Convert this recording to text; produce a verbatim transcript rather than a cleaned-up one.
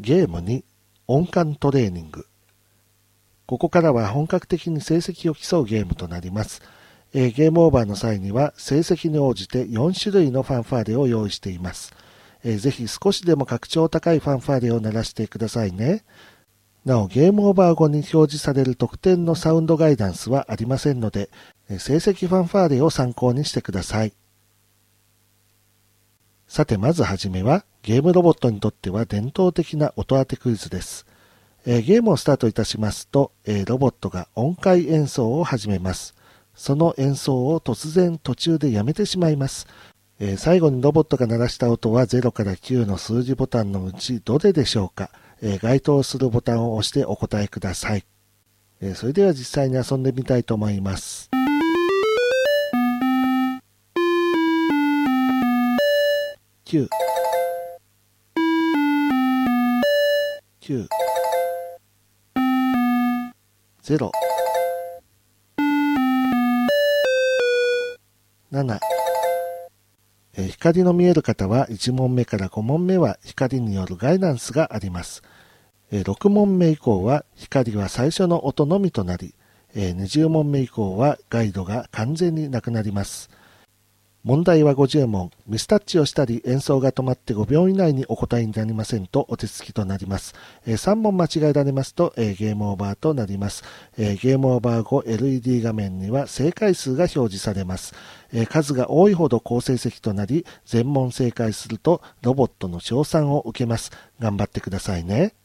ゲームに音感トレーニング。ここからは本格的に成績を競うゲームとなります。えー、ゲームオーバーの際には成績に応じてよん種類のファンファーレを用意しています。えー、ぜひ少しでも格調高いファンファーレを鳴らしてくださいね。なお、ゲームオーバー後に表示される特典のサウンドガイダンスはありませんので、えー、成績ファンファーレを参考にしてください。さて、まずはじめは、ゲームロボットにとっては伝統的な音当てクイズです。えー、ゲームをスタートいたしますと、えー、ロボットが音階演奏を始めます。その演奏を突然途中でやめてしまいます。えー、最後にロボットが鳴らした音はゼロからきゅうの数字ボタンのうちどれでしょうか。えー、該当するボタンを押してお答えください。えー、それでは実際に遊んでみたいと思います。きゅう、きゅう、ゼロ、なな、えー、光の見える方はいち問目からご問目は光によるガイダンスがあります。えー、ろく問目以降は光は最初の音のみとなり、えー、にじゅう問目以降はガイドが完全になくなります。問題はごじゅう問、ミスタッチをしたり演奏が止まってごびょう以内にお答えになりませんとお手つきとなります。えー、さん問間違えられますと、えー、ゲームオーバーとなります。えー、ゲームオーバー後 エルイーディー 画面には正解数が表示されます。えー、数が多いほど好成績となり、全問正解するとロボットの賞賛を受けます。頑張ってくださいね。